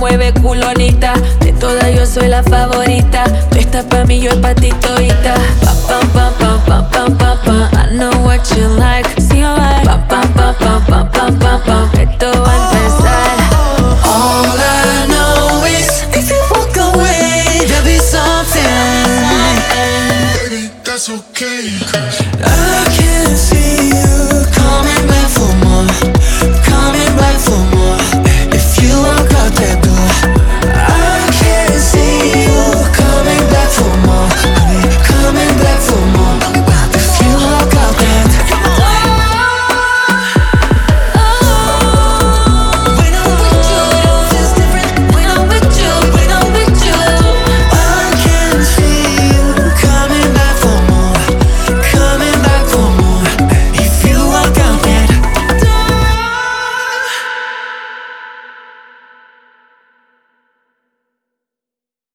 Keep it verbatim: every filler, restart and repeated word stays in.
mueve culonita. De todas yo soy la favorita. Tú estás pa' mí, yo pa' ti todita. Pa, pa, pa, pa, pa, pa, pa, pa. I know what you like.